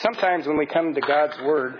sometimes when we come to God's Word,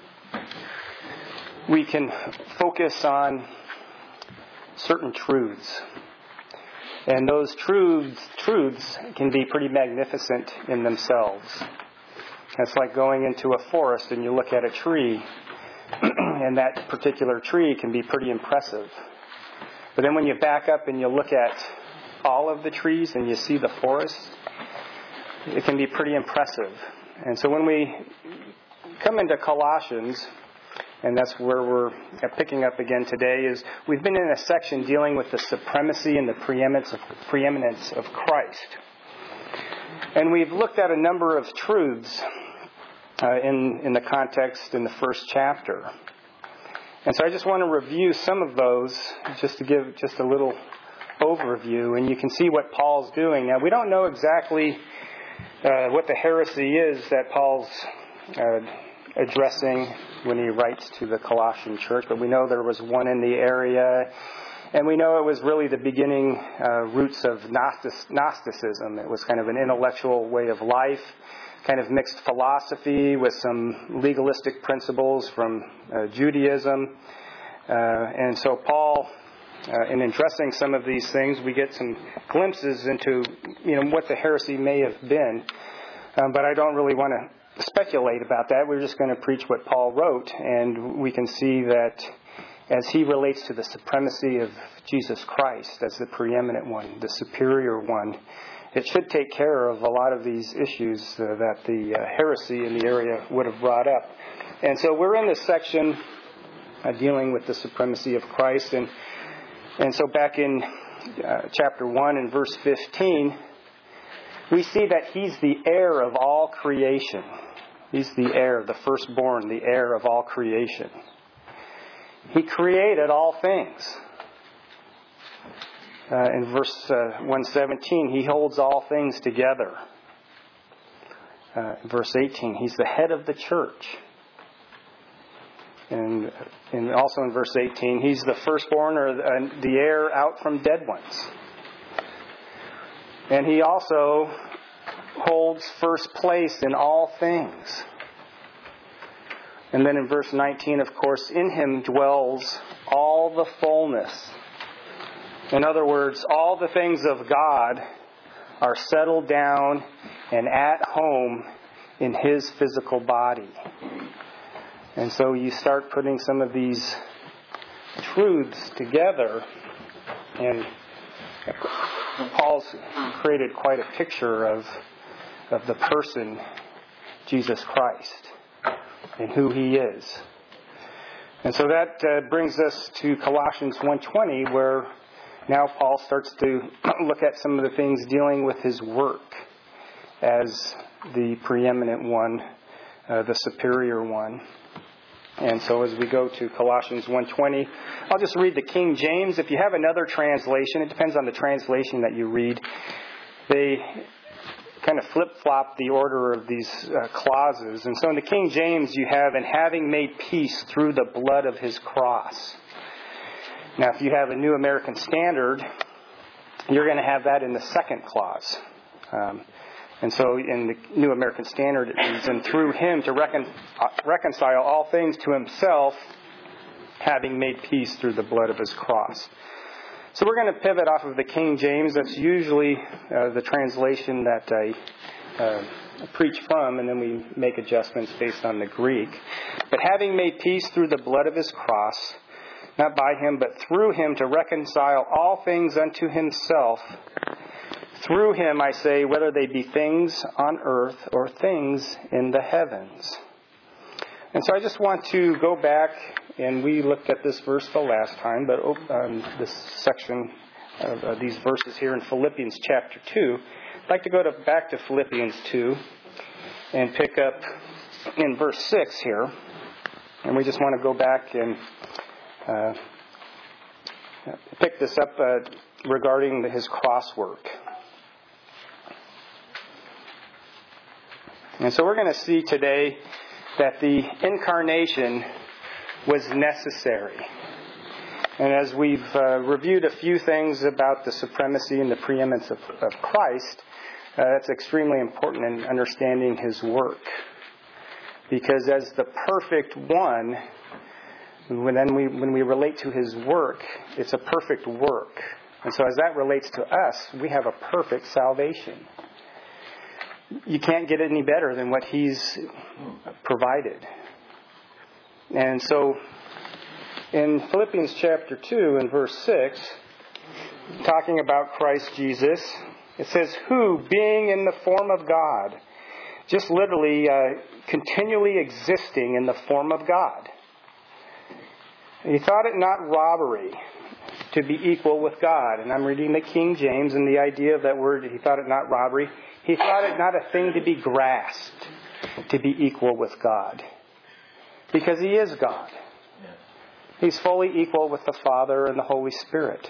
we can focus on certain truths. And those truths can be pretty magnificent in themselves. It's like going into a forest and you look at a tree, and that particular tree can be pretty impressive. But then when you back up and you look at all of the trees and you see the forest, it can be pretty impressive. And so when we come into Colossians, and that's where we're picking up again today, is we've been in a section dealing with the supremacy and the preeminence of Christ. And we've looked at a number of truths in the context in the first chapter. And so I just want to review some of those just to give just a little overview, and you can see what Paul's doing. Now, we don't know exactly what the heresy is that Paul's addressing when he writes to the Colossian church, but we know there was one in the area, and we know it was really the beginning roots of Gnosticism. It was kind of an intellectual way of life, kind of mixed philosophy with some legalistic principles from Judaism. And so Paul, in addressing some of these things, we get some glimpses into what the heresy may have been. But I don't really want to speculate about that. We're just going to preach what Paul wrote, and we can see that as he relates to the supremacy of Jesus Christ as the preeminent one, the superior one, it should take care of a lot of these issues that the heresy in the area would have brought up. And so we're in this section dealing with the supremacy of Christ. And so back in chapter 1 and verse 15, we see that he's the heir of all creation. He's the heir, the firstborn, the heir of all creation. He created all things. In verse 117, he holds all things together. Verse 18, he's the head of the church. And also in verse 18, he's the firstborn or the heir out from dead ones. And he also holds first place in all things. And then in verse 19, of course, in him dwells all the fullness. In other words, all the things of God are settled down and at home in his physical body. And so you start putting some of these truths together, and Paul's created quite a picture of the person, Jesus Christ, and who he is. And so that brings us to Colossians 1:20, where now Paul starts to look at some of the things dealing with his work as the preeminent one, the superior one. And so as we go to Colossians 1:20, I'll just read the King James. If you have another translation, it depends on the translation that you read. They kind of flip-flop the order of these clauses. And so in the King James you have, and having made peace through the blood of his cross. Now, if you have a New American Standard, you're going to have that in the second clause. And so in the New American Standard, it reads, and through him to reconcile all things to himself, having made peace through the blood of his cross. So we're going to pivot off of the King James. That's usually the translation that I preach from, and then we make adjustments based on the Greek. But having made peace through the blood of his cross, not by him, but through him to reconcile all things unto himself. Through him, I say, whether they be things on earth or things in the heavens. And so I just want to go back, and we looked at this verse the last time, but this section of these verses here in Philippians chapter 2. I'd like to go back to Philippians 2 and pick up in verse 6 here. And we just want to go back and pick this up regarding his cross work. And so we're going to see today that the incarnation was necessary. And as we've reviewed a few things about the supremacy and the preeminence of Christ, that's extremely important in understanding his work. Because as the perfect one, when we relate to His work, it's a perfect work. And so as that relates to us, we have a perfect salvation. You can't get any better than what He's provided. And so in Philippians chapter 2 and verse 6, talking about Christ Jesus, it says, who, being in the form of God, just literally continually existing in the form of God. He thought it not robbery to be equal with God. And I'm reading the King James, and the idea of that word, he thought it not robbery. He thought it not a thing to be grasped, to be equal with God. Because He is God. He's fully equal with the Father and the Holy Spirit.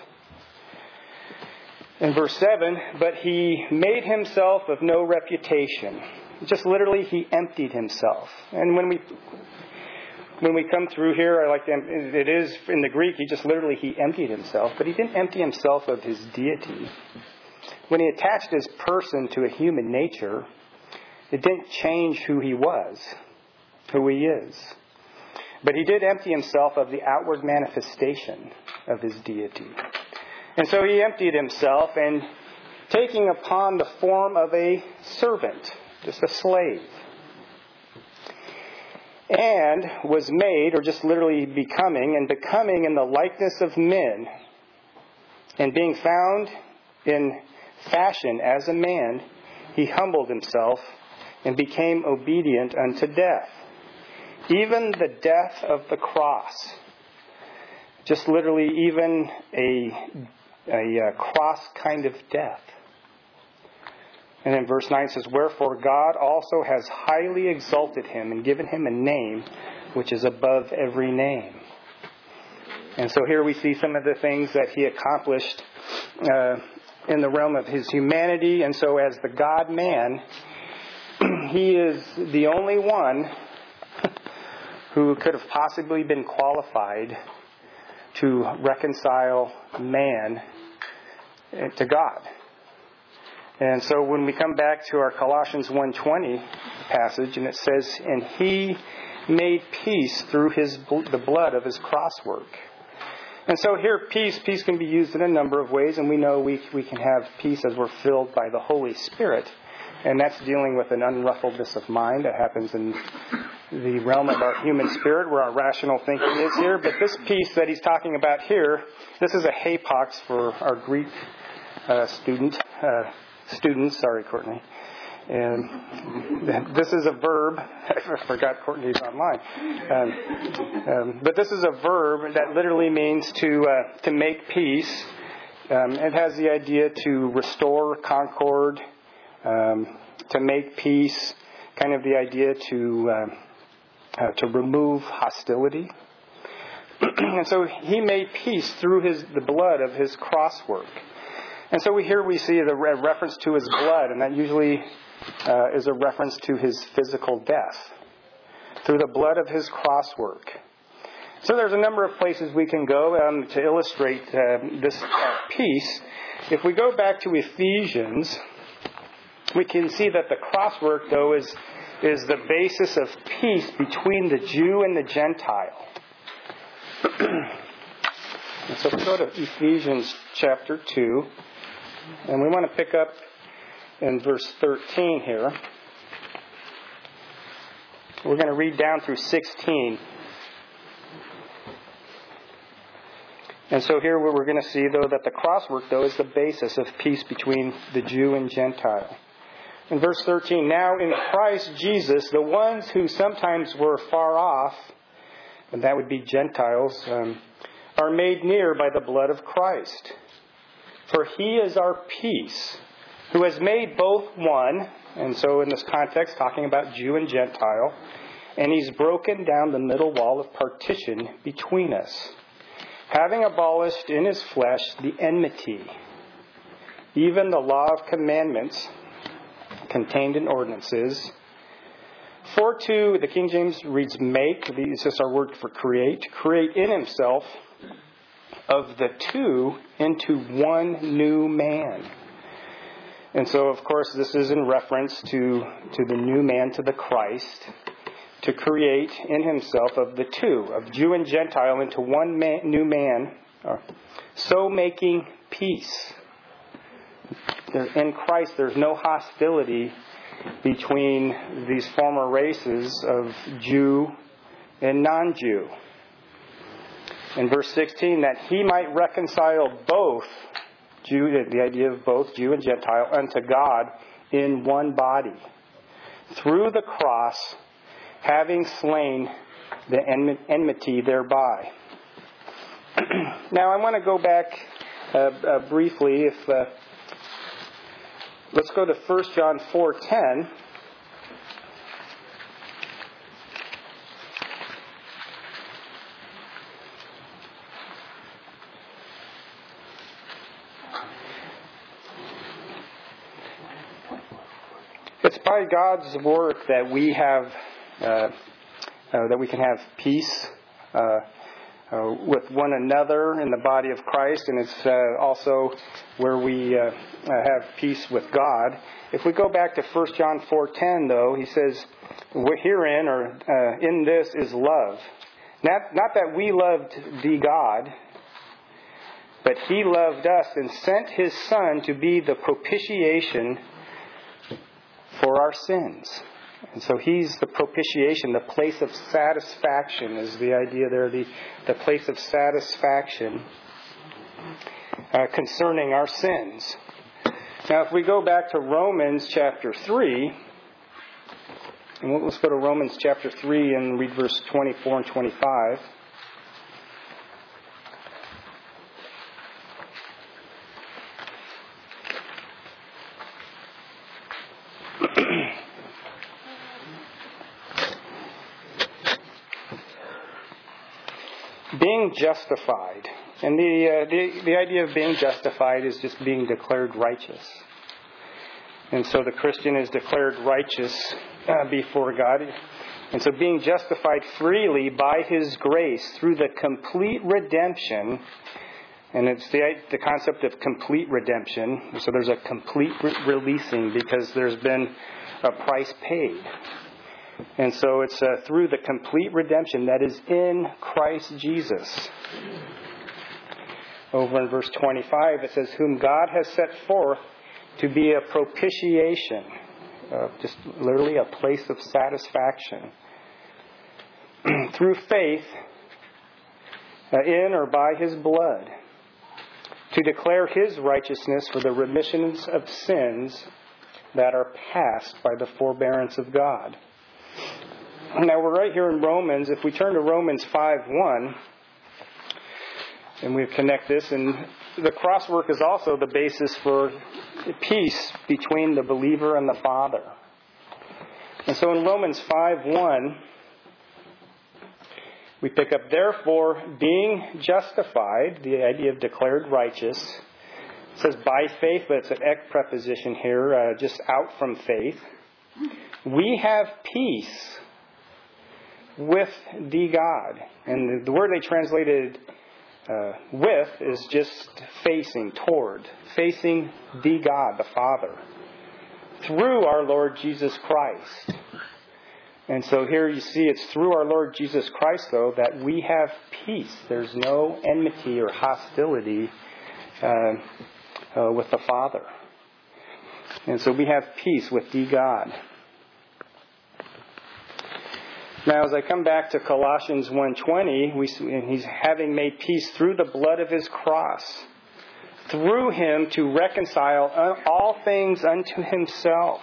In verse 7, but He made Himself of no reputation. Just literally, He emptied Himself. And when we come through here, it is in the Greek, He emptied Himself. But He didn't empty Himself of His deity. When He attached His person to a human nature, it didn't change who He was, who He is. But He did empty Himself of the outward manifestation of His deity. And so He emptied Himself, and taking upon the form of a servant, just a slave, and was made, or just literally becoming in the likeness of men, and being found in fashion as a man, He humbled Himself and became obedient unto death, even the death of the cross. Just literally even a cross kind of death. And then verse 9 says, wherefore God also has highly exalted Him and given Him a name which is above every name. And so here we see some of the things that He accomplished in the realm of His humanity. And so as the God-man, He is the only one who could have possibly been qualified to reconcile man to God. And so when we come back to our Colossians 1:20 passage, and it says, and He made peace through the blood of His cross work. And so here, peace can be used in a number of ways, and we know we can have peace as we're filled by the Holy Spirit. And that's dealing with an unruffledness of mind that happens in the realm of our human spirit, where our rational thinking is here. But this peace that he's talking about here, this is a hapax for our Greek students. Sorry, Courtney. And this is a verb. I forgot Courtney's online. But this is a verb that literally means to make peace. It has the idea to restore concord, to make peace, kind of the idea to remove hostility. And so He made peace through the blood of His cross work. And so we see the reference to His blood, and that usually is a reference to His physical death through the blood of His cross work. So there's a number of places we can go to illustrate this peace. If we go back to Ephesians, we can see that the cross work, though, is the basis of peace between the Jew and the Gentile. And so we go to Ephesians chapter 2, and we want to pick up in verse 13 here. We're going to read down through 16. And so here we're going to see, though, that the cross work, though, is the basis of peace between the Jew and Gentile. In verse 13, now in Christ Jesus, the ones who sometimes were far off, and that would be Gentiles, are made near by the blood of Christ. For He is our peace, who has made both one, and so in this context, talking about Jew and Gentile, and He's broken down the middle wall of partition between us, having abolished in His flesh the enmity, even the law of commandments contained in ordinances. For to, the King James reads make, this is our word for create in Himself of the two into one new man. And so, of course, this is in reference to the new man, to the Christ. to create in himself of the two, of Jew and Gentile, into one new man, so making peace. In Christ, there's no hostility between these former races of Jew and non-Jew. In verse 16, that he might reconcile both, the idea of both Jew and Gentile, unto God in one body, through the cross, having slain the enmity thereby. Now, I want to go back briefly. Let's go to 1 John 4:10. It's by God's work that we have that we can have peace with one another in the body of Christ, and it's also where we have peace with God. If we go back to 1 John 4:10, though, he says, "Herein, or in this, is love. Not that we loved thee, God, but He loved us and sent His Son to be the propitiation for our sins." And so He's the propitiation, the place of satisfaction is the idea there, the place of satisfaction concerning our sins. Now, if we go back to Romans chapter 3, and let's go to Romans chapter 3 and read verse 24 and 25. Being justified. And the idea of being justified is just being declared righteous. And so the Christian is declared righteous before God. And so being justified freely by His grace through the complete redemption, and it's the concept of complete redemption. So there's a complete releasing because there's been a price paid. And so it's through the complete redemption that is in Christ Jesus. Over in verse 25 it says, "Whom God has set forth to be a propitiation," just literally a place of satisfaction, "through faith in or by His blood, to declare His righteousness for the remissions of sins that are past by the forbearance of God." Now we're right here in Romans. If we turn to Romans 5:1, and we connect this, and the crosswork is also the basis for peace between the believer and the Father. And so in Romans 5:1, we pick up, "Therefore, being justified," the idea of declared righteous. It says by faith, but it's an ek preposition here, just out from faith. "We have peace with the God." And the word they translated with is just facing, toward, facing the God, the Father, through our Lord Jesus Christ. And so here you see it's through our Lord Jesus Christ, though, that we have peace. There's no enmity or hostility with the Father. And so we have peace with the God. Now, as I come back to Colossians 1:20, He's having made peace through the blood of His cross, through Him to reconcile all things unto Himself.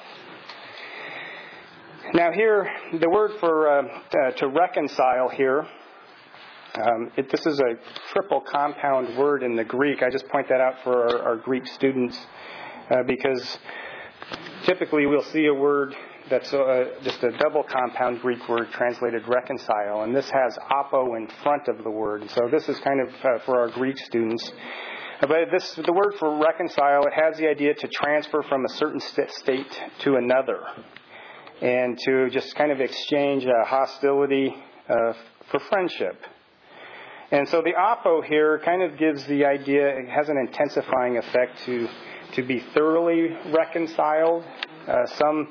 Now here, the word for to reconcile here, this is a triple compound word in the Greek. I just point that out for our Greek students because typically we'll see a word that's just a double compound Greek word translated reconcile, and this has apo in front of the word. So this is kind of for our Greek students. But the word for reconcile, it has the idea to transfer from a certain state to another, and to just kind of exchange hostility for friendship. And so the apo here kind of gives the idea, it has an intensifying effect to be thoroughly reconciled. Some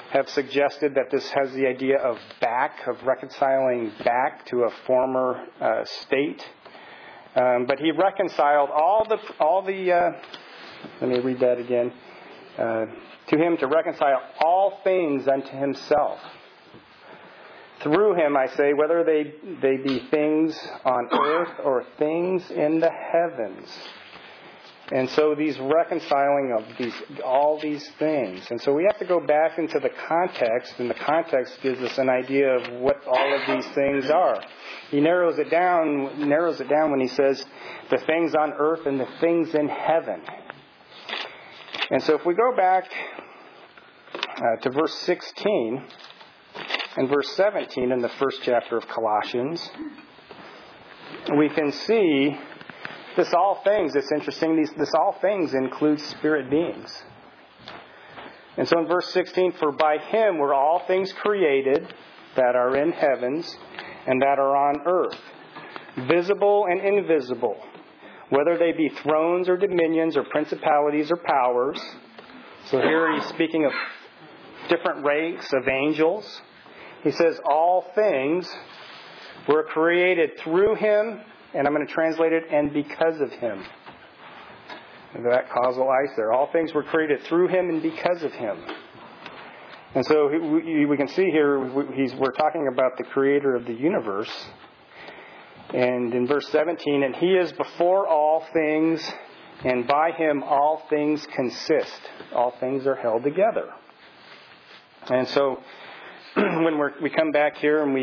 have suggested that this has the idea of reconciling back to a former state. But he reconciled all the let me read that again. To him to reconcile all things unto himself. Through him, I say, whether they be things on earth or things in the heavens. And so these reconciling of all these things. And so we have to go back into the context, and the context gives us an idea of what all of these things are. He narrows it down when he says the things on earth and the things in heaven. And so if we go back to verse 16 and verse 17 in the first chapter of Colossians, we can see this all things, it's interesting, this all things includes spirit beings. And so in verse 16, for by him were all things created that are in heavens and that are on earth, visible and invisible, whether they be thrones or dominions or principalities or powers. So here he's speaking of different ranks of angels. He says all things were created through him, and I'm going to translate it, and because of him. That causal ice there. All things were created through him and because of him. And so we can see here we're talking about the creator of the universe. And in verse 17, and he is before all things, and by him all things consist. All things are held together. And so when we come back here and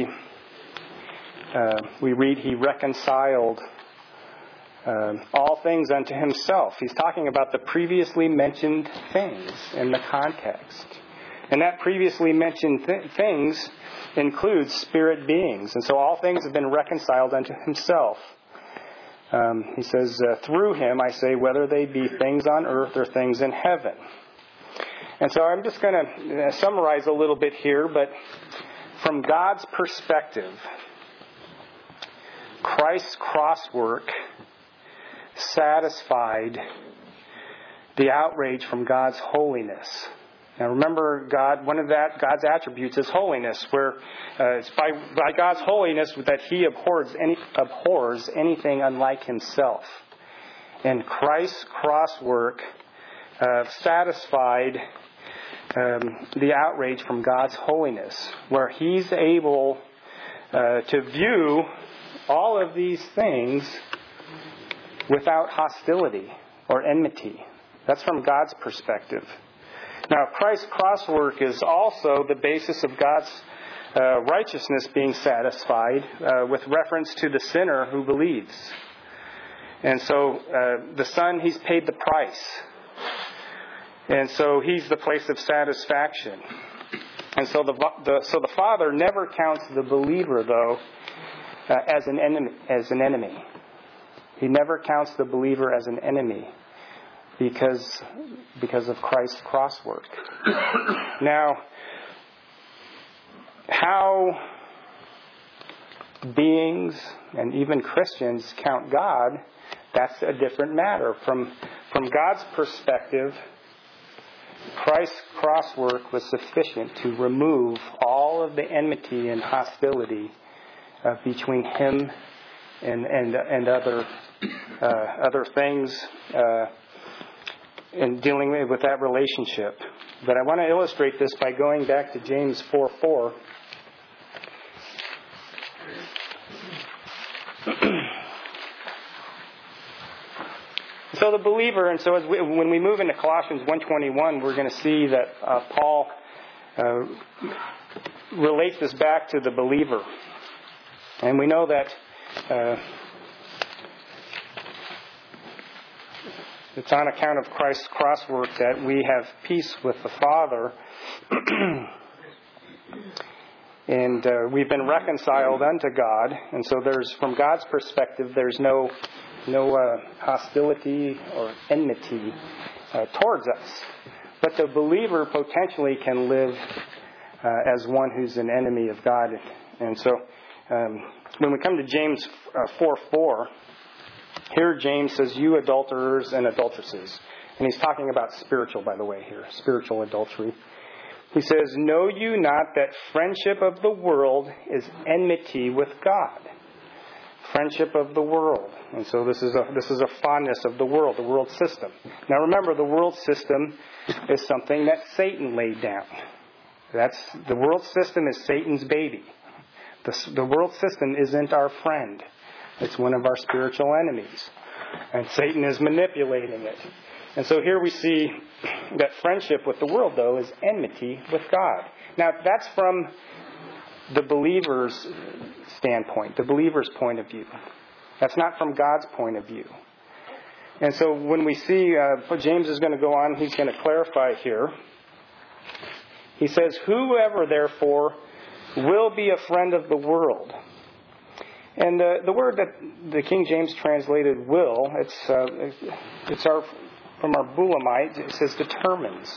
we read he reconciled all things unto himself. He's talking about the previously mentioned things in the context. And that previously mentioned things includes spirit beings. And so all things have been reconciled unto himself. He says, through him, I say, whether they be things on earth or things in heaven. And so I'm just going to summarize a little bit here, but from God's perspective, Christ's crosswork satisfied the outrage from God's holiness. Now remember, one of God's attributes is holiness, where it's by God's holiness that he abhors anything unlike himself. And Christ's crosswork satisfied the outrage from God's holiness, where he's able to view all of these things without hostility or enmity. That's from God's perspective. Now, Christ's crosswork is also the basis of God's righteousness being satisfied with reference to the sinner who believes. And so the Son, he's paid the price. And so he's the place of satisfaction. And so the Father never counts the believer, though, as an enemy. He never counts the believer as an enemy because of Christ's crosswork. Now, how beings and even Christians count God, that's a different matter. From God's perspective, Christ's crosswork was sufficient to remove all of the enmity and hostility between him and other things in dealing with that relationship. But I want to illustrate this by going back to James 4:4. So the believer, and so when we move into Colossians 1:21, we're going to see that Paul relates this back to the believer. And we know that it's on account of Christ's crosswork that we have peace with the Father. And we've been reconciled unto God. And so from God's perspective, there's no hostility or enmity towards us. But the believer potentially can live as one who's an enemy of God. And so when we come to James 4:4, here James says, you adulterers and adulteresses. And he's talking about spiritual, by the way, here, spiritual adultery. He says, "Know you not that friendship of the world is enmity with God?" Friendship of the world. And so this is a fondness of the world system. Now remember, the world system is something that Satan laid down. The world system is Satan's baby. The world system isn't our friend. It's one of our spiritual enemies. And Satan is manipulating it. And so here we see that friendship with the world, though, is enmity with God. Now, that's from the believer's standpoint, the believer's point of view. That's not from God's point of view. And so when we see, James is going to go on, he's going to clarify here. He says, "Whoever, therefore, will be a friend of the world." And the word that the King James translated "will," it's from our Bulamite, it says determines.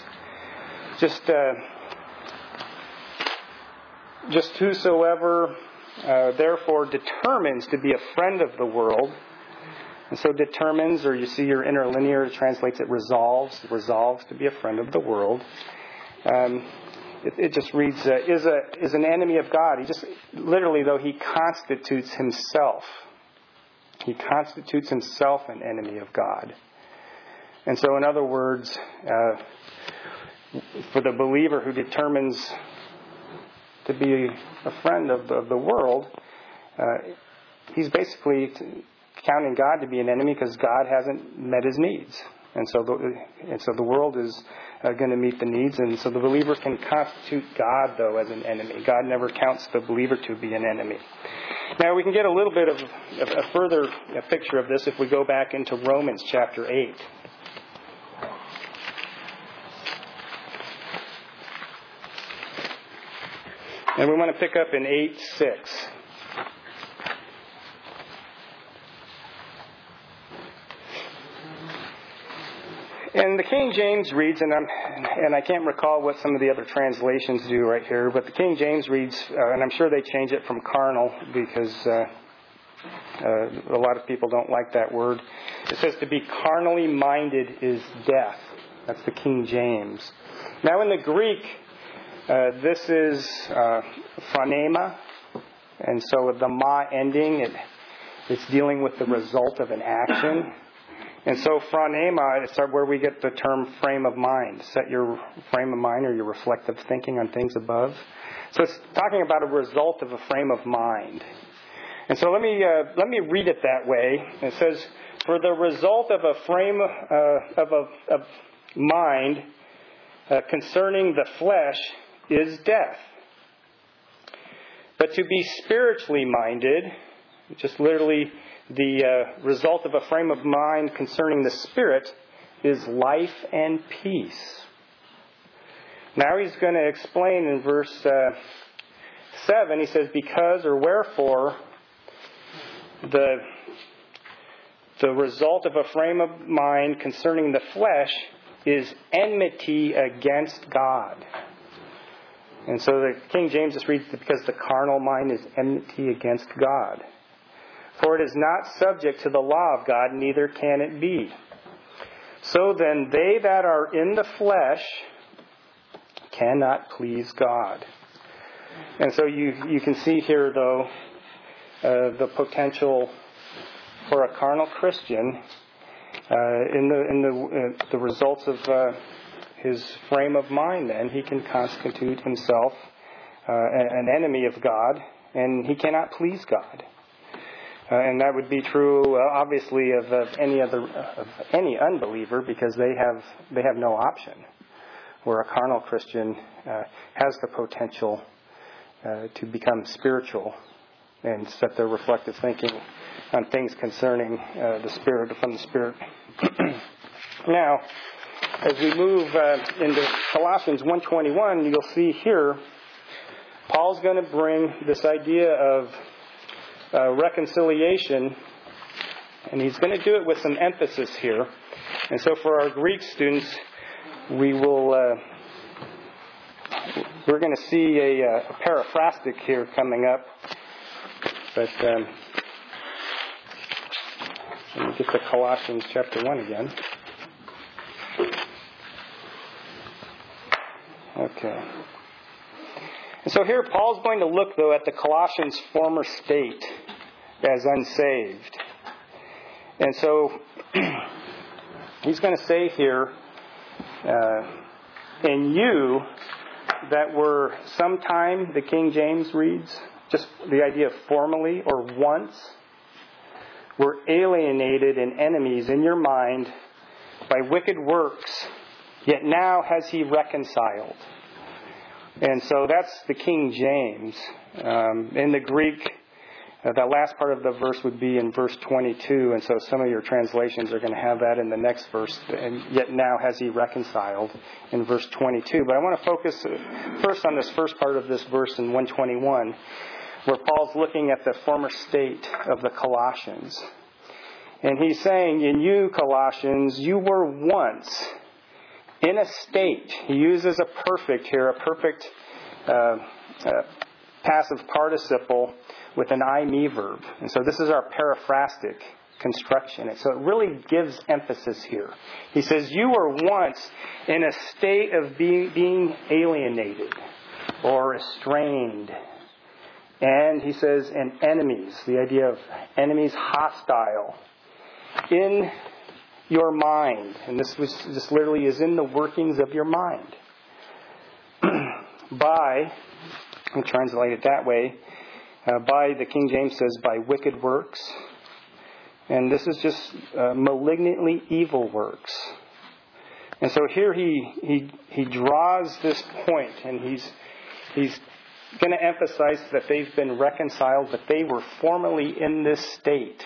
Just whosoever, therefore, determines to be a friend of the world. And so determines, or you see your interlinear translates it resolves to be a friend of the world. It just reads, is an enemy of God. He just, literally though, he constitutes himself. He constitutes himself an enemy of God. And so in other words, for the believer who determines to be a friend of the world, he's basically counting God to be an enemy because God hasn't met his needs. And so the world is going to meet the needs. And so the believer can constitute God, though, as an enemy. God never counts the believer to be an enemy. Now, we can get a little bit of a further picture of this if we go back into Romans chapter 8. And we want to pick up in 8:6. And the King James reads, and I can't recall what some of the other translations do right here, but the King James reads, and I'm sure they change it from carnal because a lot of people don't like that word. It says to be carnally minded is death. That's the King James. Now in the Greek, this is phronema, and so with the ma ending, it's dealing with the result of an action. And so phronema is where we get the term frame of mind. Set your frame of mind or your reflective thinking on things above. So it's talking about a result of a frame of mind. And so let me read it that way. It says, "For the result of a frame of mind concerning the flesh is death. But to be spiritually minded," just literally the result of a frame of mind concerning the Spirit, "is life and peace." Now he's going to explain in verse 7, he says, "Because or wherefore the result of a frame of mind concerning the flesh is enmity against God." And so the King James just reads, "Because the carnal mind is enmity against God. For it is not subject to the law of God, neither can it be. So then they that are in the flesh cannot please God." And so you can see here, though, the potential for a carnal Christian in the results of his frame of mind. Then he can constitute himself an enemy of God, and he cannot please God. And that would be true, obviously, of any unbeliever, because they have no option. Where a carnal Christian has the potential to become spiritual and set their reflective thinking on things concerning the Spirit, from the Spirit. Now, as we move into Colossians 1:21, you'll see here Paul's going to bring this idea of reconciliation, and he's going to do it with some emphasis here. And so for our Greek students, we're going to see a paraphrastic here coming up. But let me get to Colossians chapter 1 again. Okay. And so here Paul's going to look, though, at the Colossians' former state as unsaved. And so he's going to say here, in you that were sometime, the King James reads, just the idea of formerly or once, were alienated and enemies in your mind by wicked works, yet now has he reconciled. And so that's the King James. In the Greek, that last part of the verse would be in verse 22, and so some of your translations are going to have that in the next verse, and yet now has he reconciled in verse 22. But I want to focus first on this first part of this verse in 121, where Paul's looking at the former state of the Colossians. And he's saying, in you, Colossians, you were once in a state. He uses a perfect here, a perfect passive participle with an I-me verb. And so this is our periphrastic construction. And so it really gives emphasis here. He says, you were once in a state of being alienated or estranged. And he says, and enemies, the idea of enemies, hostile, in your mind. And this literally is in the workings of your mind. By, I'll translate it that way, by, the King James says, by wicked works. And this is just malignantly evil works. And so here he draws this point, and he's going to emphasize that they've been reconciled, but they were formerly in this state.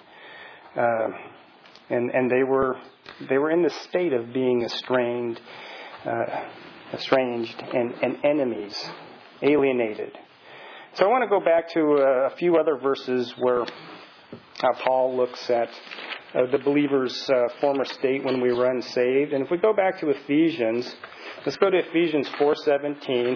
And they were in the state of being estranged and enemies, alienated. So I want to go back to a few other verses where Paul looks at the believer's former state when we were unsaved. And if we go back to Ephesians, let's go to Ephesians 4:17.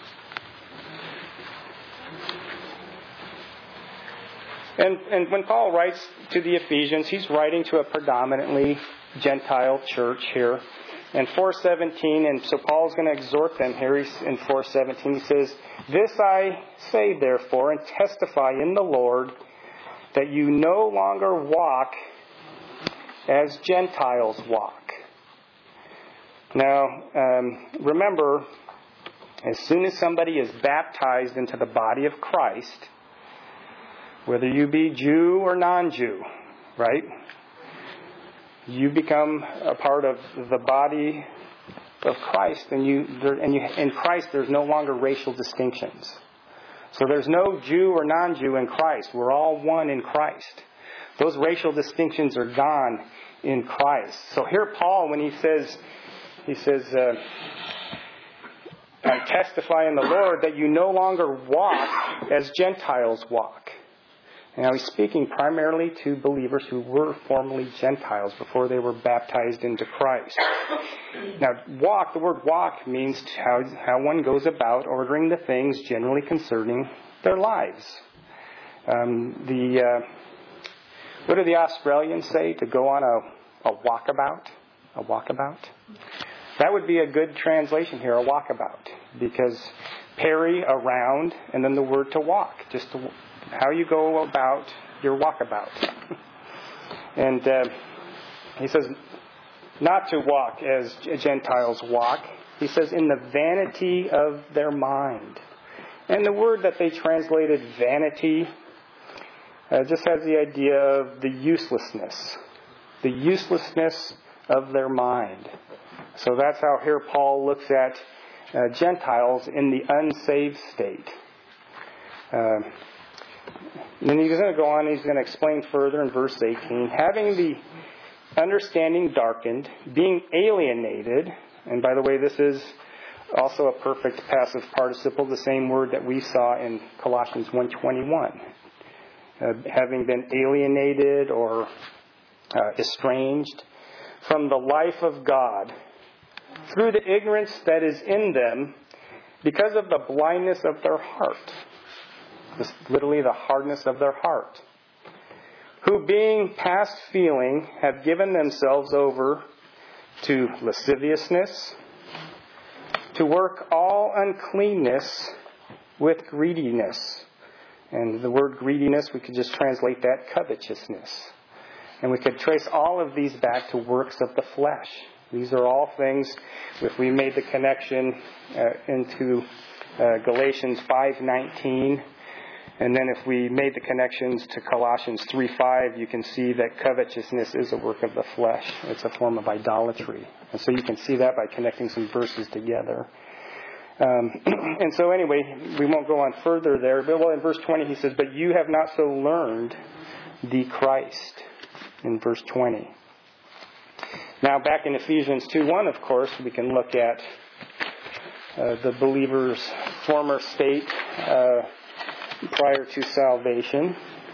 And when Paul writes to the Ephesians, he's writing to a predominantly Gentile church here. And 4:17, and so Paul's going to exhort them here in 4:17. He says, this I say, therefore, and testify in the Lord, that you no longer walk as Gentiles walk. Now, remember, as soon as somebody is baptized into the body of Christ, whether you be Jew or non-Jew, right? You become a part of the body of Christ, and in Christ there's no longer racial distinctions. So there's no Jew or non-Jew in Christ. We're all one in Christ. Those racial distinctions are gone in Christ. So here Paul, when he says, I testify in the Lord that you no longer walk as Gentiles walk. Now he's speaking primarily to believers who were formerly Gentiles before they were baptized into Christ. Now, the word walk means how one goes about ordering the things generally concerning their lives. What do the Australians say? To go on a walkabout? A walkabout? That would be a good translation here, a walkabout. Because peri, around, and then the word to walk. Just how you go about your walkabout. And he says, not to walk as Gentiles walk. He says, in the vanity of their mind. And the word that they translated vanity just has the idea of the uselessness of their mind. So that's how here Paul looks at Gentiles in the unsaved state. And then he's going to go on, he's going to explain further in verse 18, having the understanding darkened, being alienated, and by the way, this is also a perfect passive participle, the same word that we saw in Colossians 1:21. Having been alienated or estranged from the life of God through the ignorance that is in them because of the blindness of their heart. This, literally the hardness of their heart. Who being past feeling have given themselves over to lasciviousness, to work all uncleanness with greediness. And the word greediness, we could just translate that covetousness. And we could trace all of these back to works of the flesh. These are all things, if we made the connection into Galatians 5:19, and then if we made the connections to Colossians 3:5, you can see that covetousness is a work of the flesh. It's a form of idolatry. And so you can see that by connecting some verses together. And so anyway, we won't go on further there. But in verse 20 he says, "But you have not so learned the Christ," in verse 20. Now back in Ephesians 2:1, of course, we can look at the believer's former state prior to salvation.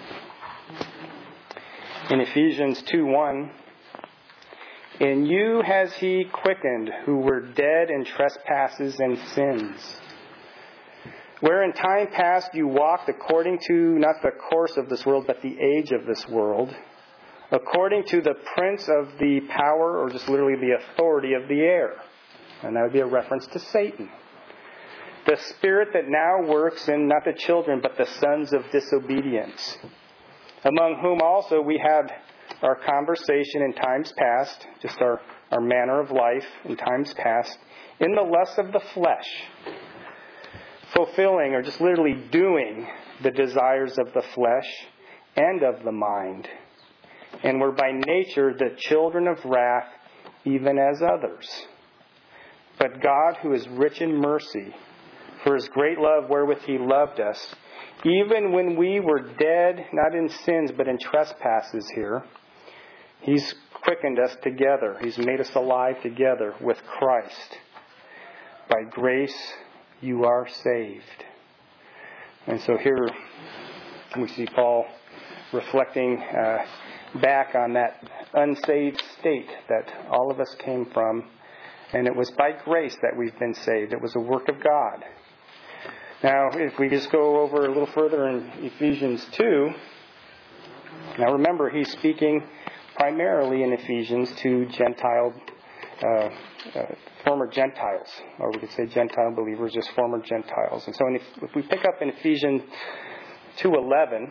In Ephesians 2:1, "In you has he quickened, who were dead in trespasses and sins, where in time past you walked according to not the course of this world, but the age of this world, according to the prince of the power," or just literally the authority of the air. And that would be a reference to Satan. "The spirit that now works in not the children, but the sons of disobedience, among whom also we had our conversation in times past," just our manner of life in times past, "in the lust of the flesh, fulfilling," or just literally doing, "the desires of the flesh and of the mind, and were by nature the children of wrath, even as others. But God, who is rich in mercy, for his great love wherewith he loved us, even when we were dead, not in sins, but in trespasses," here, he's quickened us together. He's made us alive together with Christ. "By grace you are saved." And so here we see Paul reflecting back on that unsaved state that all of us came from. And it was by grace that we've been saved. It was a work of God. Now, if we just go over a little further in Ephesians 2, now remember, he's speaking primarily in Ephesians to Gentile, former Gentiles, or we could say Gentile believers, just former Gentiles. And so if we pick up in Ephesians 2:11,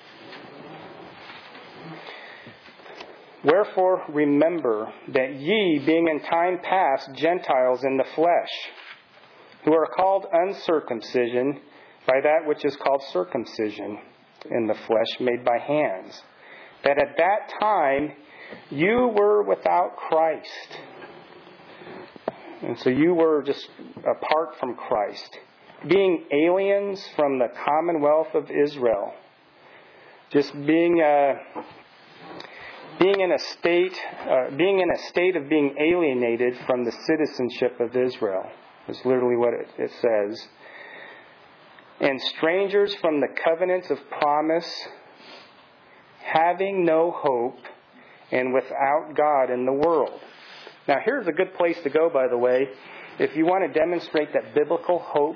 "Wherefore remember that ye, being in time past Gentiles in the flesh, who are called uncircumcision by that which is called circumcision in the flesh made by hands, that at that time you were without Christ." And so you were just apart from Christ, "being aliens from the commonwealth of Israel," just being in a state of being alienated from the citizenship of Israel. Is literally what it says. "And strangers from the covenants of promise, having no hope, and without God in the world." Now here's a good place to go, by the way, if you want to demonstrate that biblical hope,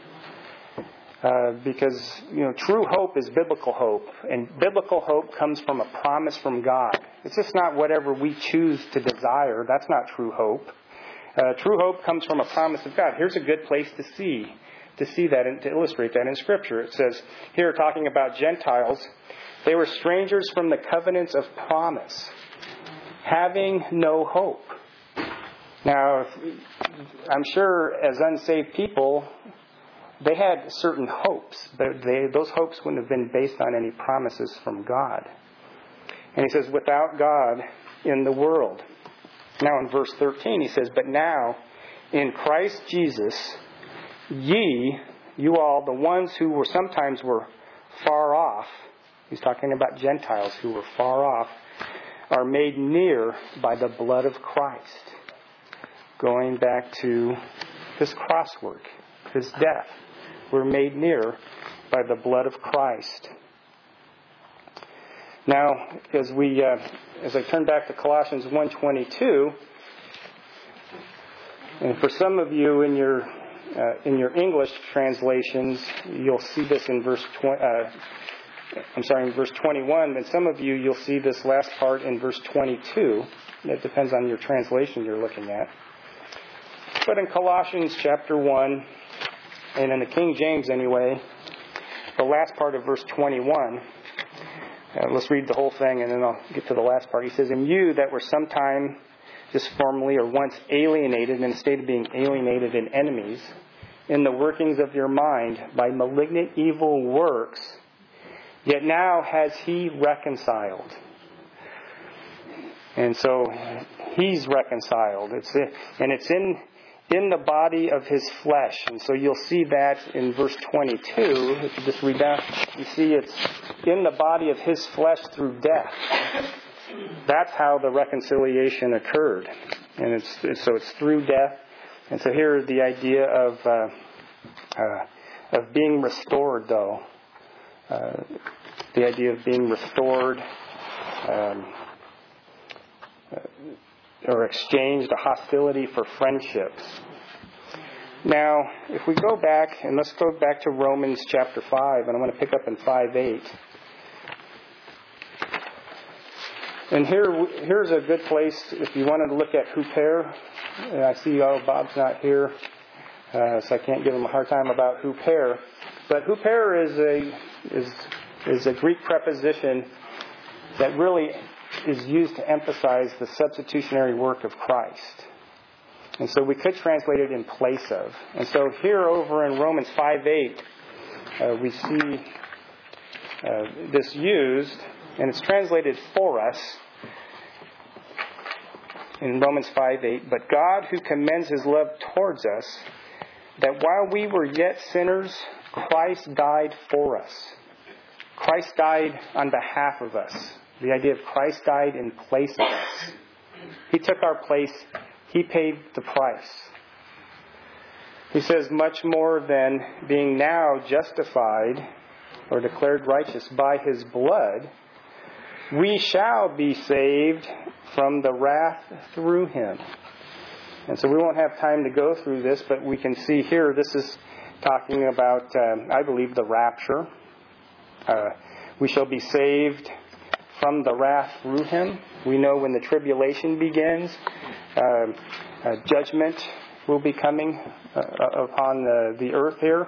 because true hope is biblical hope, and biblical hope comes from a promise from God. It's just not whatever we choose to desire. That's not true hope. True hope comes from a promise of God. Here's a good place to see that and to illustrate that in Scripture. It says here, talking about Gentiles, "They were strangers from the covenants of promise, having no hope." Now, I'm sure as unsaved people, they had certain hopes, but those hopes wouldn't have been based on any promises from God. And he says, "without God in the world." Now in verse 13 he says, "But now in Christ Jesus, ye, you all, the ones who were sometimes were far off," he's talking about Gentiles who were far off, "are made near by the blood of Christ." Going back to his cross work, his death. We're made near by the blood of Christ. Now, as I turn back to Colossians 1:22, and for some of you in your English translations, you'll see this in verse 21. And some of you'll see this last part in verse 22. It depends on your translation you're looking at. But in Colossians chapter 1, and in the King James anyway, the last part of verse 21, let's read the whole thing and then I'll get to the last part. He says, "And you that were sometime just formerly or once alienated, in a state of being alienated and enemies, in the workings of your mind by malignant evil works, yet now has He reconciled." And so He's reconciled. It's in the body of His flesh. And so you'll see that in verse 22. If you just read that, you see it's in the body of His flesh through death. That's how the reconciliation occurred. And it's through death. And so here the idea of being restored, though. The idea of being restored or exchanged, a hostility for friendships. Now, if we go back, and let's go back to Romans chapter 5, and I'm going to pick up in 5:8. And here's a good place if you wanted to look at huper. And I see, Bob's not here, so I can't give him a hard time about huper. But huper is a Greek preposition that really is used to emphasize the substitutionary work of Christ. And so we could translate it in place of. And so here over in Romans 5:8, we see this used, and it's translated for us in Romans 5:8. "But God, who commends His love towards us, that while we were yet sinners, Christ died for us." Christ died on behalf of us. The idea of Christ died in place of us. He took our place. He paid the price. He says, "Much more than being now justified or declared righteous by His blood, we shall be saved from the wrath through Him." And so we won't have time to go through this, but we can see here this is talking about, I believe, the rapture. We shall be saved from the wrath through Him. We know when the tribulation begins, judgment will be coming upon the earth here,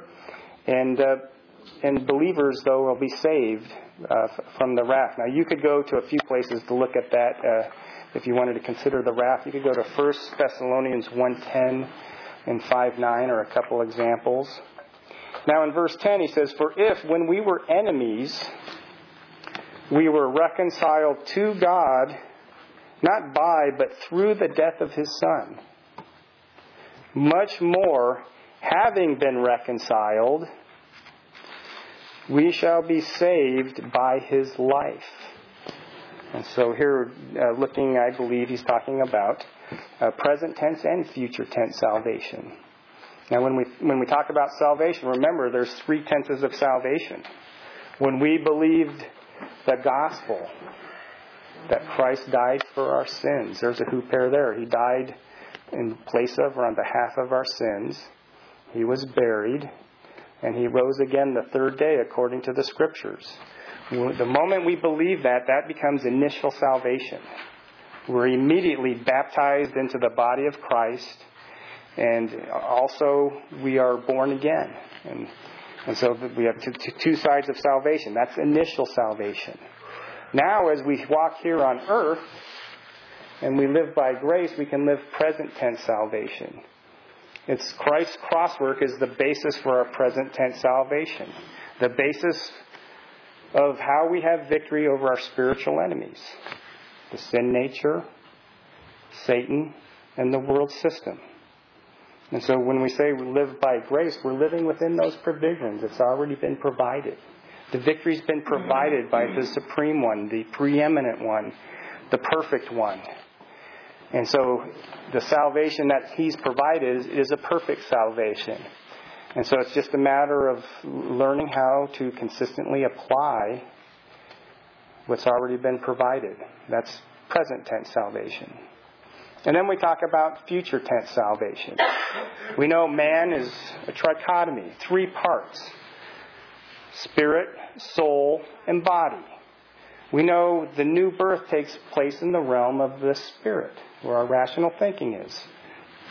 and believers, though, will be saved from the wrath. Now, you could go to a few places to look at that if you wanted to consider the wrath. You could go to 1 Thessalonians 1:10 and 5:9 are a couple examples. Now, in verse 10, he says, "For if, when we were enemies, we were reconciled to God, not by, but through the death of His Son, much more, having been reconciled, we shall be saved by His life." And so here, looking, I believe he's talking about present tense and future tense salvation. Now, when we talk about salvation, remember there's 3 tenses of salvation. When we believed the gospel, that Christ died for our sins. There's a huper there. He died in place of or on behalf of our sins. He was buried, and He rose again the 3rd day according to the Scriptures. The moment we believe that becomes initial salvation. We're immediately baptized into the body of Christ, and also we are born again. And so we have two sides of salvation. That's initial salvation. Now, as we walk here on earth and we live by grace, we can live present tense salvation. It's Christ's crosswork is the basis for our present tense salvation. The basis of how we have victory over our spiritual enemies. The sin nature, Satan, and the world system. And so when we say we live by grace, we're living within those provisions. It's already been provided. The victory's been provided by the supreme one, the preeminent one, the perfect one. And so the salvation that He's provided is a perfect salvation. And so it's just a matter of learning how to consistently apply what's already been provided. That's present tense salvation. And then we talk about future tense salvation. We know man is a trichotomy, 3 parts: spirit, soul, and body. We know the new birth takes place in the realm of the spirit, where our rational thinking is.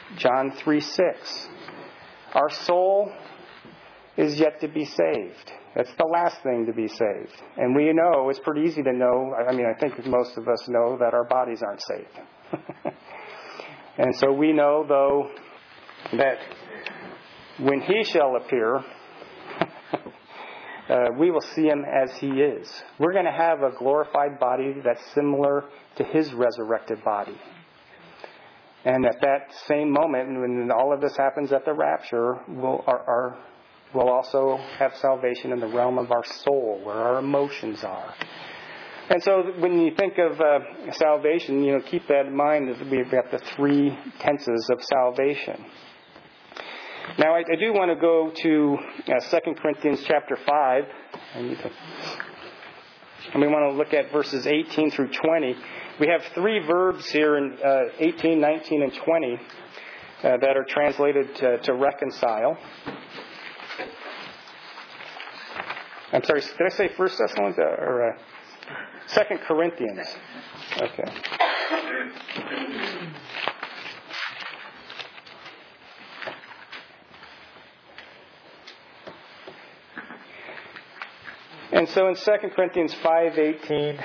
John 3:6. Our soul is yet to be saved. That's the last thing to be saved. And we know, it's pretty easy to know, I think most of us know that our bodies aren't saved. And so we know, though, that when He shall appear, we will see Him as He is. We're going to have a glorified body that's similar to His resurrected body. And at that same moment, when all of this happens at the rapture, we'll also have salvation in the realm of our soul, where our emotions are. And so when you think of salvation, keep that in mind, that we've got the three tenses of salvation. Now, I do want to go to 2 Corinthians chapter 5. And we want to look at verses 18 through 20. We have three verbs here in 18, 19, and 20 that are translated to reconcile. I'm sorry, did I say 1 Thessalonians or 2 Corinthians? Okay. And so in 2 Corinthians 5:18,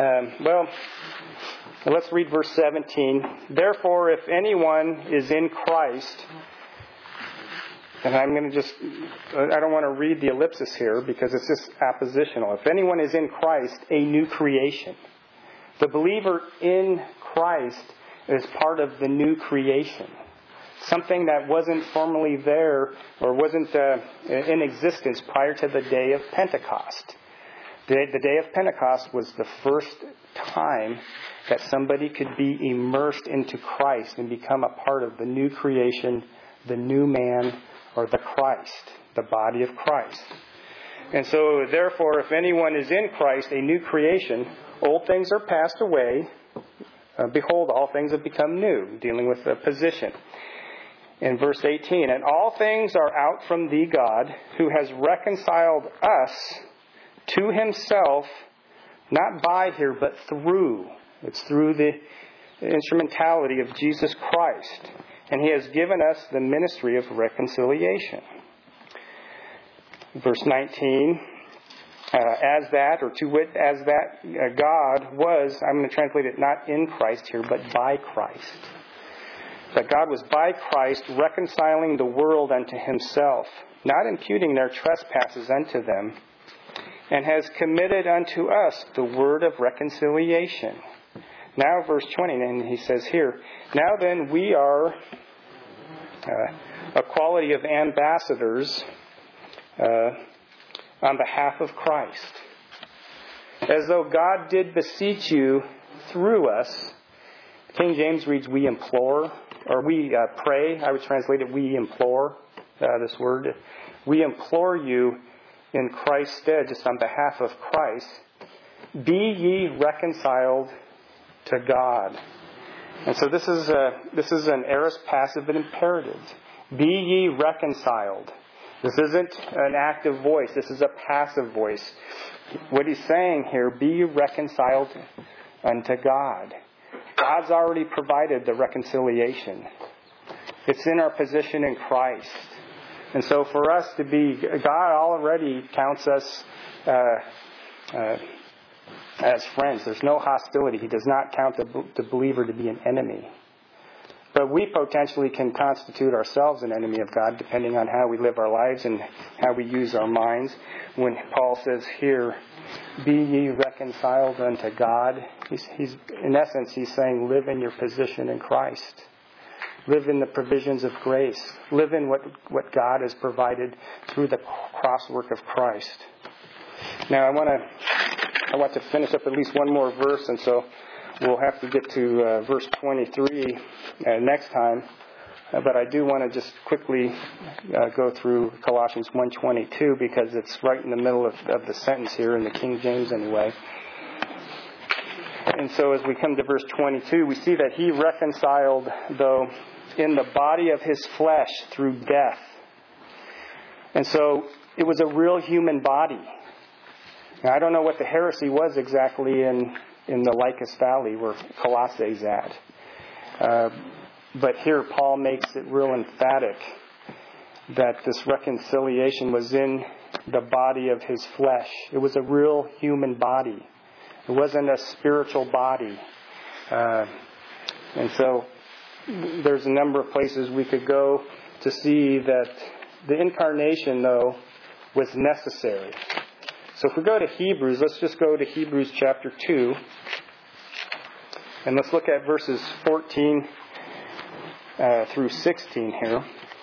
let's read verse 17. Therefore, if anyone is in Christ, and I'm going to I don't want to read the ellipsis here because it's just appositional. If anyone is in Christ, a new creation. The believer in Christ is part of the new creation. Something that wasn't formerly there or wasn't in existence prior to the day of Pentecost. The day of Pentecost was the first time that somebody could be immersed into Christ and become a part of the new creation, the new man, or the Christ, the body of Christ. And so, therefore, if anyone is in Christ, a new creation, old things are passed away. Behold, all things have become new, dealing with the position. In verse 18, and all things are out from thee, God, who has reconciled us to Himself, not by here, but through. It's through the instrumentality of Jesus Christ. And He has given us the ministry of reconciliation. Verse 19, as that, or to wit, as that God was, I'm going to translate it not in Christ here, but by Christ. That God was by Christ reconciling the world unto Himself, not imputing their trespasses unto them, and has committed unto us the word of reconciliation. Now, verse 20, and he says here, now then we are a quality of ambassadors on behalf of Christ. As though God did beseech you through us. King James reads, we implore, or we pray. I would translate it, we implore, this word. We implore you in Christ's stead, just on behalf of Christ, be ye reconciled to God. And so this is an aorist passive and imperative. Be ye reconciled. This isn't an active voice. This is a passive voice. What he's saying here, be ye reconciled unto God. God's already provided the reconciliation. It's in our position in Christ. And so for us to be, God already counts us as friends. There's no hostility. He does not count the believer to be an enemy. But we potentially can constitute ourselves an enemy of God depending on how we live our lives and how we use our minds. When Paul says here, be ye reconciled unto God, he's in essence, he's saying, live in your position in Christ. Live in the provisions of grace. Live in what God has provided through the cross work of Christ. Now, I want to finish up at least one more verse, and so we'll have to get to verse 23 next time. But I do want to just quickly go through Colossians 1:22 because it's right in the middle of the sentence here in the King James anyway. And so as we come to verse 22, we see that He reconciled, though, in the body of His flesh through death. And so it was a real human body. Now, I don't know what the heresy was exactly in the Lycus Valley where Colossae is at. But here Paul makes it real emphatic that this reconciliation was in the body of his flesh. It was a real human body. It wasn't a spiritual body. And so there's a number of places we could go to see that the incarnation, though, was necessary. So if we go to Hebrews, let's just go to Hebrews chapter 2. And let's look at verses 14 through 16 here.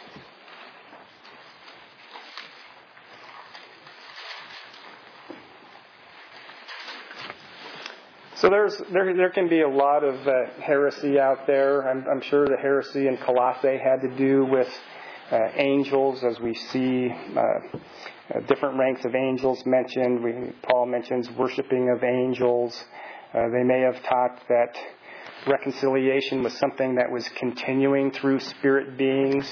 So there can be a lot of heresy out there. I'm sure the heresy in Colossae had to do with angels, as we see different ranks of angels mentioned. Paul mentions worshiping of angels. They may have taught that reconciliation was something that was continuing through spirit beings.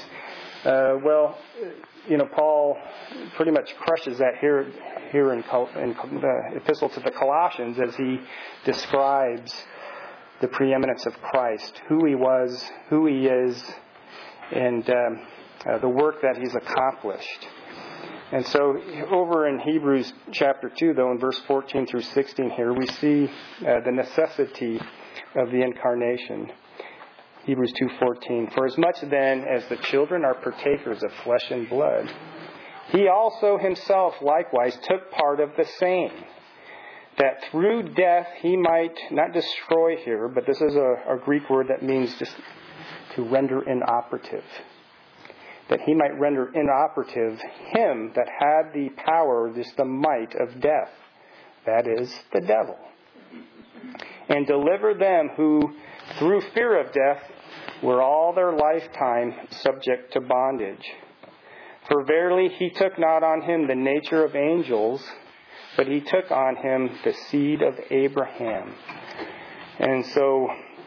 Paul pretty much crushes that here in the epistle to the Colossians as he describes the preeminence of Christ, who he was, who he is, and the work that he's accomplished. And so over in Hebrews chapter 2, though, in verse 14 through 16 here, we see the necessity of the incarnation. Hebrews 2:14. For as much then as the children are partakers of flesh and blood, he also himself likewise took part of the same, that through death he might not destroy here, but this is a Greek word that means just to render inoperative. That he might render inoperative him that had the power, just the might of death, that is, the devil, and deliver them who, through fear of death, were all their lifetime subject to bondage. For verily he took not on him the nature of angels, but he took on him the seed of Abraham. And so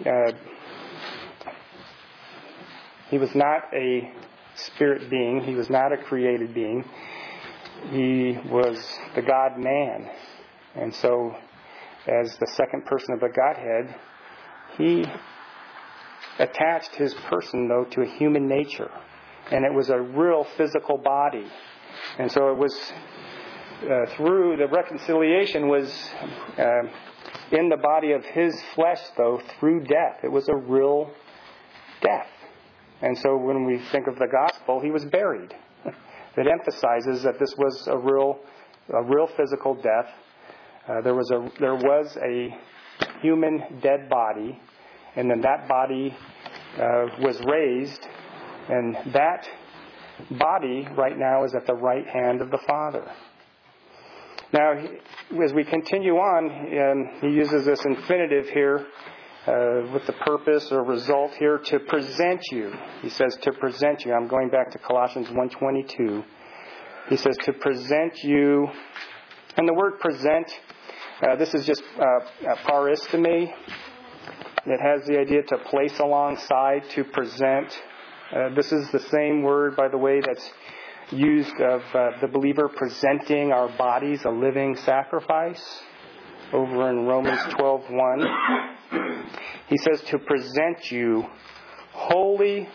he was not a spirit being. He was not a created being. He was the God-man. And so as the second person of the Godhead, he attached his person, though, to a human nature. And it was a real physical body. And so it was through the reconciliation was in the body of his flesh, though, through death. It was a real death. And so when we think of the gospel, he was buried. It emphasizes that this was a real physical death. There was a human dead body, and then that body was raised, and that body right now is at the right hand of the Father. Now, as we continue on, he uses this infinitive here with the purpose or result here to present you. He says to present you. I'm going back to Colossians 1:22. He says to present you. And the word present, this is just paristemi. It has the idea to place alongside, to present. This is the same word, by the way, that's used of the believer presenting our bodies a living sacrifice over in Romans 12:1. He says to present you holy,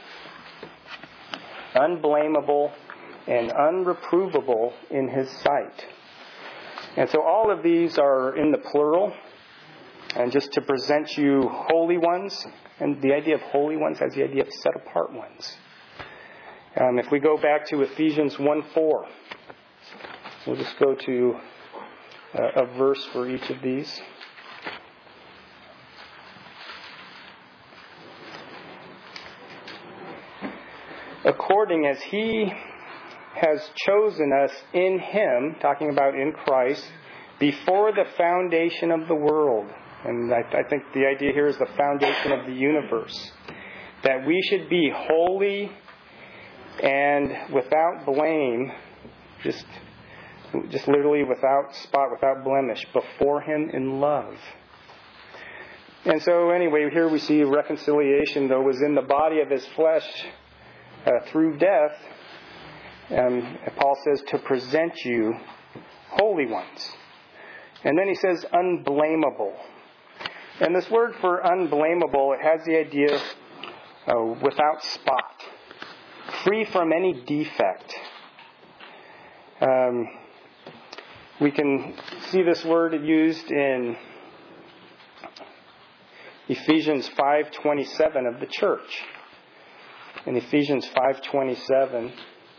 unblameable, and unreprovable in his sight. And so all of these are in the plural. And just to present you holy ones. And the idea of holy ones has the idea of set apart ones. If we go back to Ephesians 1:4, we'll just go to a verse for each of these. According as he has chosen us in him, talking about in Christ, before the foundation of the world. And I think the idea here is the foundation of the universe. That we should be holy and without blame, just literally without spot, without blemish, before him in love. And so anyway, here we see reconciliation, though, was in the body of his flesh through death. Paul says to present you holy ones. And then he says unblameable. And this word for unblameable, it has the idea without spot, free from any defect. We can see this word used in Ephesians 5:27 of the church. In Ephesians 5:27,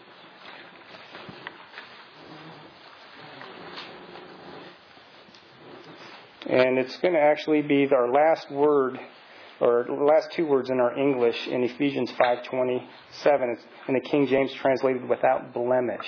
and it's going to actually be our last word, or last two words in our English in Ephesians 5:27. It's in the King James translated without blemish.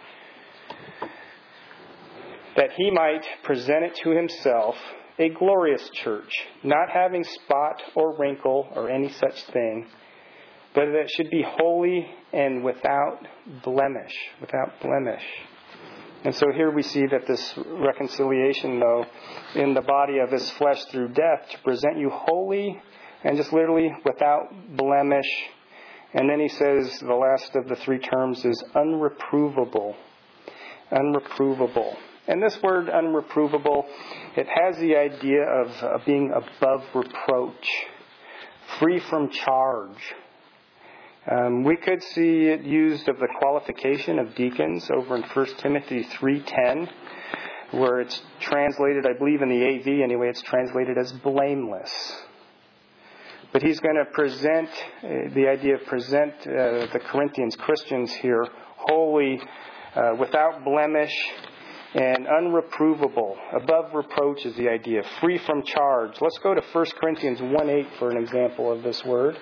That he might present it to himself a glorious church, not having spot or wrinkle or any such thing, but that it should be holy and without blemish. Without blemish. And so here we see that this reconciliation, though, in the body of his flesh through death, to present you holy and just literally without blemish. And then he says the last of the three terms is unreprovable. Unreprovable. And this word unreprovable, it has the idea of being above reproach, free from charge. We could see it used of the qualification of deacons over in 1 Timothy 3:10, where it's translated, I believe in the AV anyway, it's translated as blameless. But he's going to present, the idea of present the Corinthians Christians here, holy, without blemish, and unreprovable. Above reproach is the idea. Free from charge. Let's go to 1 Corinthians 1:8 for an example of this word.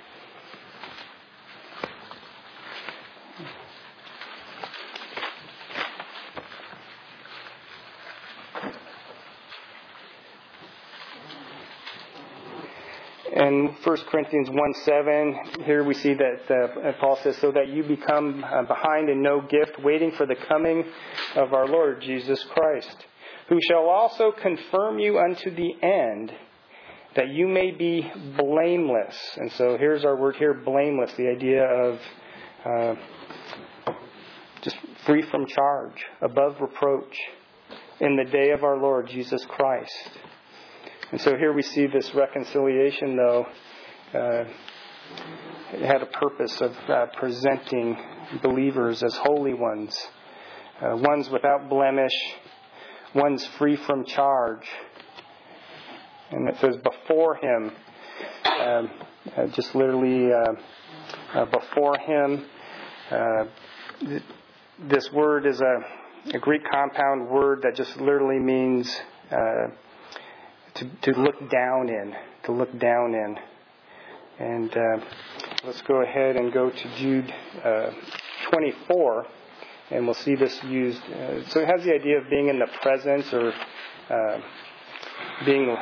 In 1 Corinthians 1:7, here we see that Paul says, so that you become behind in no gift, waiting for the coming of our Lord Jesus Christ, who shall also confirm you unto the end, that you may be blameless. And so here's our word here, blameless, the idea of just free from charge, above reproach, in the day of our Lord Jesus Christ. And so here we see this reconciliation, though, it had a purpose of presenting believers as holy ones, ones without blemish, ones free from charge. And it says before him, just literally before him. This word is a Greek compound word that just literally means to look down in, to look down in. And let's go ahead and go to Jude 24, and we'll see this used. So it has the idea of being in the presence, or being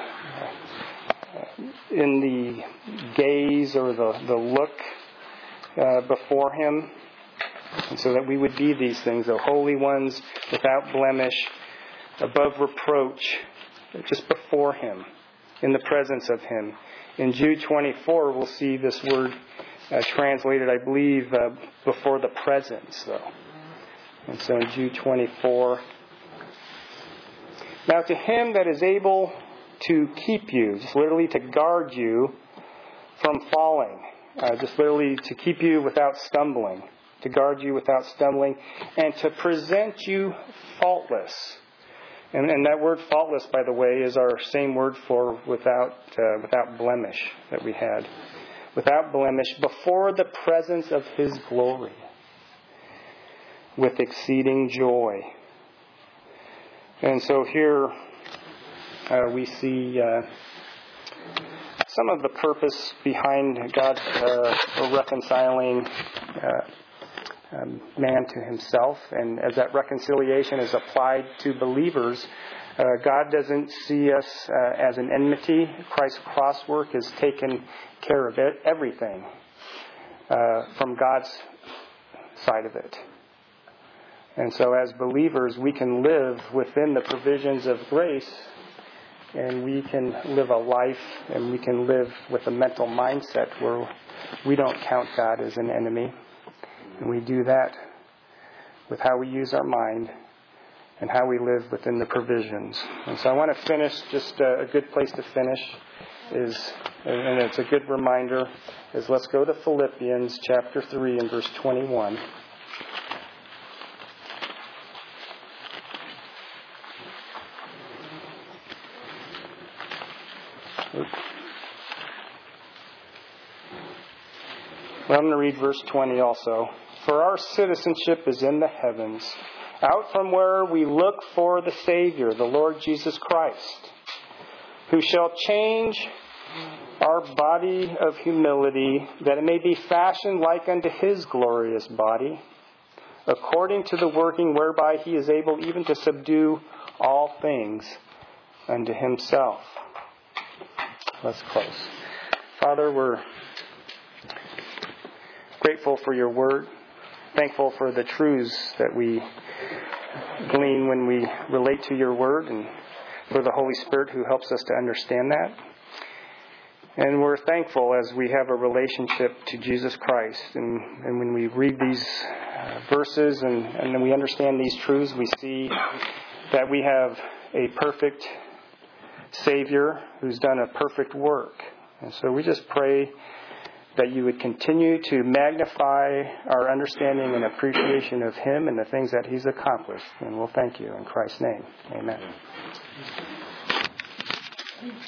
in the gaze or the look before him. And so that we would be these things, the holy ones, without blemish, above reproach, just before him, in the presence of him. In Jude 24, we'll see this word translated, I believe, before the presence, though. And so in Jude 24, now to him that is able to keep you, just literally to guard you from falling, just literally to keep you without stumbling, to guard you without stumbling, and to present you faultless. And that word faultless, by the way, is our same word for without blemish that we had. Without blemish, before the presence of his glory, with exceeding joy. And so here we see some of the purpose behind God reconciling man to himself. And as that reconciliation is applied to believers, God doesn't see us as an enmity. Christ's cross work has taken care of everything from God's side of it. And so as believers, we can live within the provisions of grace, and we can live a life, and we can live with a mental mindset where we don't count God as an enemy. And we do that with how we use our mind and how we live within the provisions. And so I want to finish, just a good place to finish is and it's a good reminder, is let's go to Philippians chapter 3 and verse 21. Well, I'm going to read verse 20 also. For our citizenship is in the heavens, out from where we look for the Savior, the Lord Jesus Christ, who shall change our body of humility, that it may be fashioned like unto His glorious body, according to the working whereby He is able even to subdue all things unto Himself. Let's close. Father, we're grateful for your word, thankful for the truths that we glean when we relate to your word, and for the Holy Spirit who helps us to understand that. And we're thankful as we have a relationship to Jesus Christ. And when we read these verses and then we understand these truths, we see that we have a perfect Savior who's done a perfect work. And so we just pray that you would continue to magnify our understanding and appreciation of Him and the things that He's accomplished. And we'll thank you in Christ's name. Amen.